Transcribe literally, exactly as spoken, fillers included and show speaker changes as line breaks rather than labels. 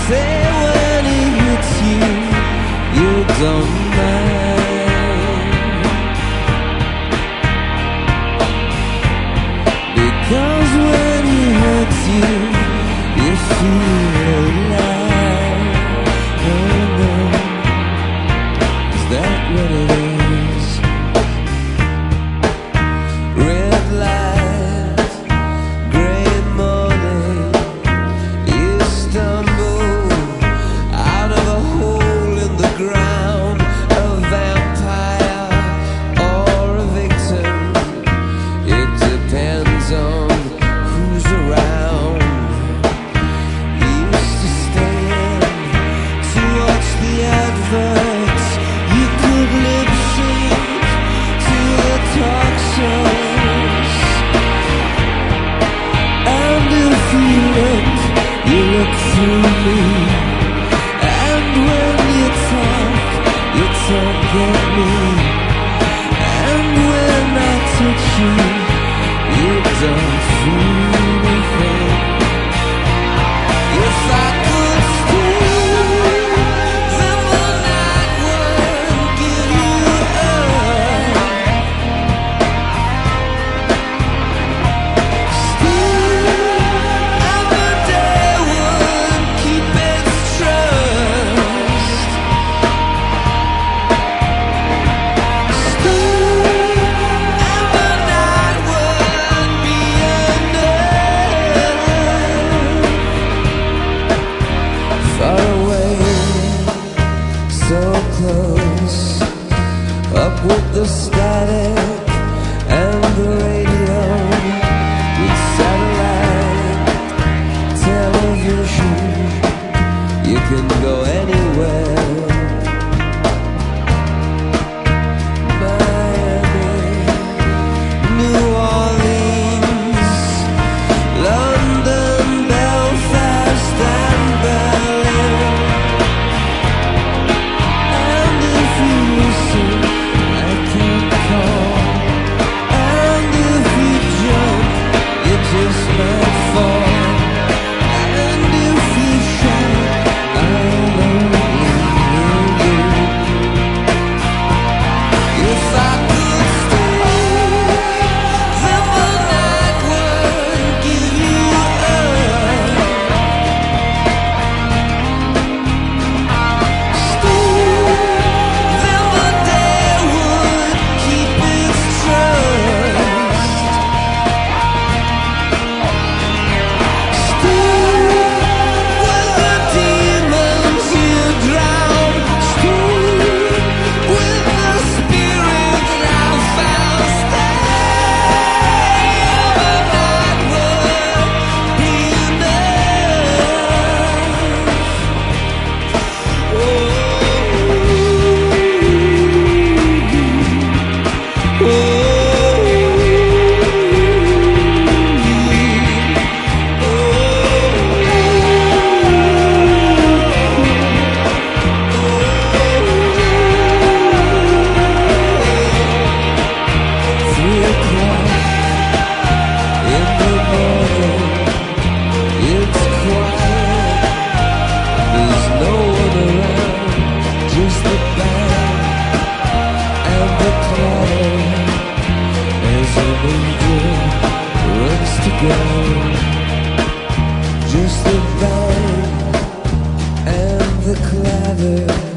Say when it hits you, you don't mind, because when it hurts you, you feel alive. Oh no, is that what it is? Red light, grey morning, you stumble out of a hole in the ground, a vampire or a victim. It depends on who's around. You used to stand to watch the adverts. You could lip sync to the talk shows. And if you look, you look through me. And when you talk, you talk at me. And when I touch you, you don't feel anything. If I could stay, then the night would give you up. Still, and the day would keep its trust. Still, and the night would be enough. Far away, so close, up with the static and the radio, with satellite television. You can go anywhere. Miami, New Orleans, London, Belfast and Berlin. And if you listen, I can call. And if you jump, you just might fall. And if you shout, I'll only hear you. If I could stay, then the night would give you up. Still, then the day would keep its trust. Still, with the demons you drown. Still, with the spirit I found. Stay, the night would be three o'clock in the morning. It's quiet, there's no one around, just the band and the clatter as an angel runs to go. Just the band and the clatter